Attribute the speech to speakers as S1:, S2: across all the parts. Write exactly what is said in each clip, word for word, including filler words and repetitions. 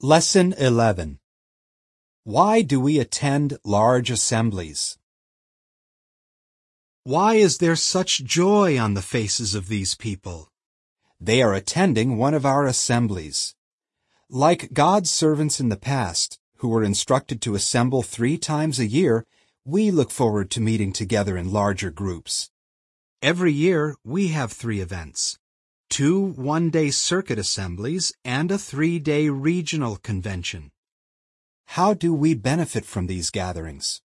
S1: Lesson eleven. Why do we attend large assemblies?
S2: Why is there such joy on the faces of these people?
S1: They are attending one of our assemblies. Like God's servants in the past, who were instructed to assemble three times a year, we look forward to meeting together in larger groups.
S2: Every year, we have three events. Two one-day circuit assemblies and a three-day regional convention.
S1: How do we benefit from these gatherings?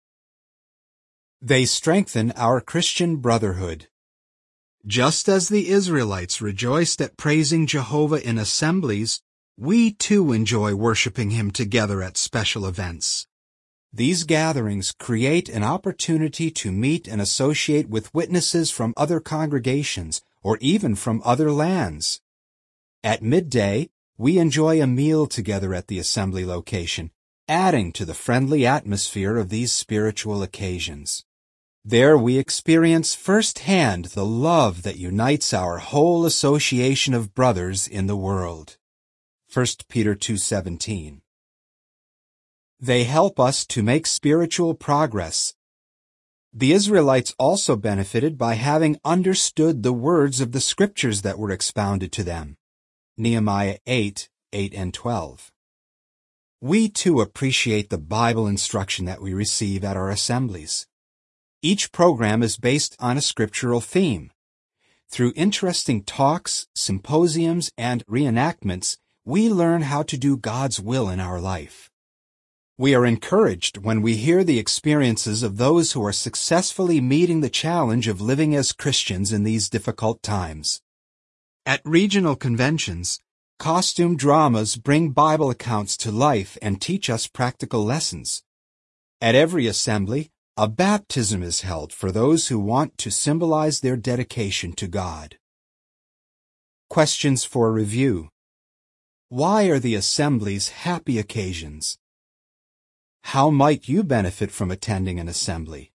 S1: They strengthen our Christian brotherhood.
S2: Just as the Israelites rejoiced at praising Jehovah in assemblies, we too enjoy worshiping Him together at special events.
S1: These gatherings create an opportunity to meet and associate with witnesses from other congregations or even from other lands. At midday, we enjoy a meal together at the assembly location, adding to the friendly atmosphere of these spiritual occasions. There we experience firsthand the love that unites our whole association of brothers in the world. First Peter two seventeen. They help us to make spiritual progress. The Israelites also benefited by having understood the words of the scriptures that were expounded to them. Nehemiah eight, eight and twelve. We too appreciate the Bible instruction that we receive at our assemblies. Each program is based on a scriptural theme. Through interesting talks, symposiums, and reenactments, we learn how to do God's will in our life. We are encouraged when we hear the experiences of those who are successfully meeting the challenge of living as Christians in these difficult times.
S2: At regional conventions,
S1: costume dramas bring Bible accounts to life and teach us practical lessons. At every assembly, a baptism is held for those who want to symbolize their dedication to God. Questions for review. Why are the assemblies happy occasions? How might you benefit from attending an assembly?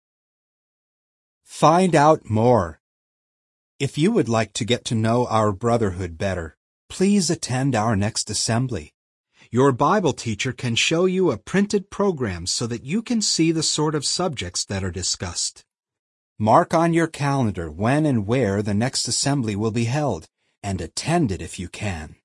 S1: Find out more. If you would like to get to know our brotherhood better, please attend our next assembly.
S2: Your Bible teacher can show you a printed program so that you can see the sort of subjects that are discussed.
S1: Mark on your calendar when and where the next assembly will be held, and attend it if you can.